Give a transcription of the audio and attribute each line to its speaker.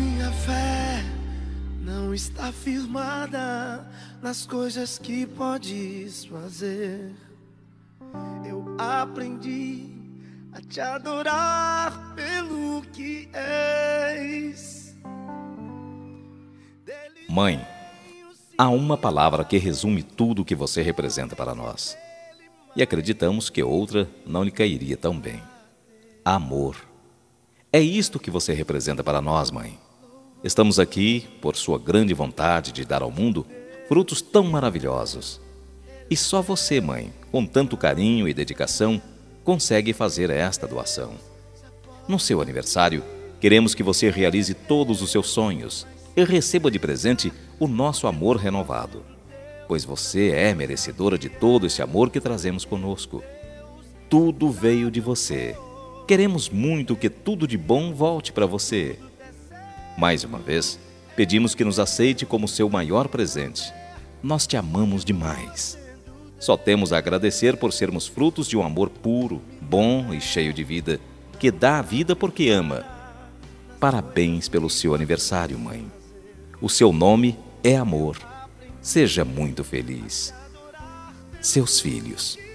Speaker 1: Minha fé não está firmada nas coisas que podes fazer. Eu aprendi a te adorar pelo que és.
Speaker 2: Mãe, há uma palavra que resume tudo o que você representa para nós. E acreditamos que outra não lhe cairia tão bem. Amor. É isto que você representa para nós, mãe. Estamos aqui por sua grande vontade de dar ao mundo frutos tão maravilhosos. E só você, mãe, com tanto carinho e dedicação, consegue fazer esta doação. No seu aniversário, queremos que você realize todos os seus sonhos e receba de presente o nosso amor renovado, pois você é merecedora de todo esse amor que trazemos conosco. Tudo veio de você. Queremos muito que tudo de bom volte para você. Mais uma vez, pedimos que nos aceite como seu maior presente. Nós te amamos demais. Só temos a agradecer por sermos frutos de um amor puro, bom e cheio de vida, que dá a vida porque ama. Parabéns pelo seu aniversário, mãe. O seu nome é amor. Seja muito feliz. Seus filhos.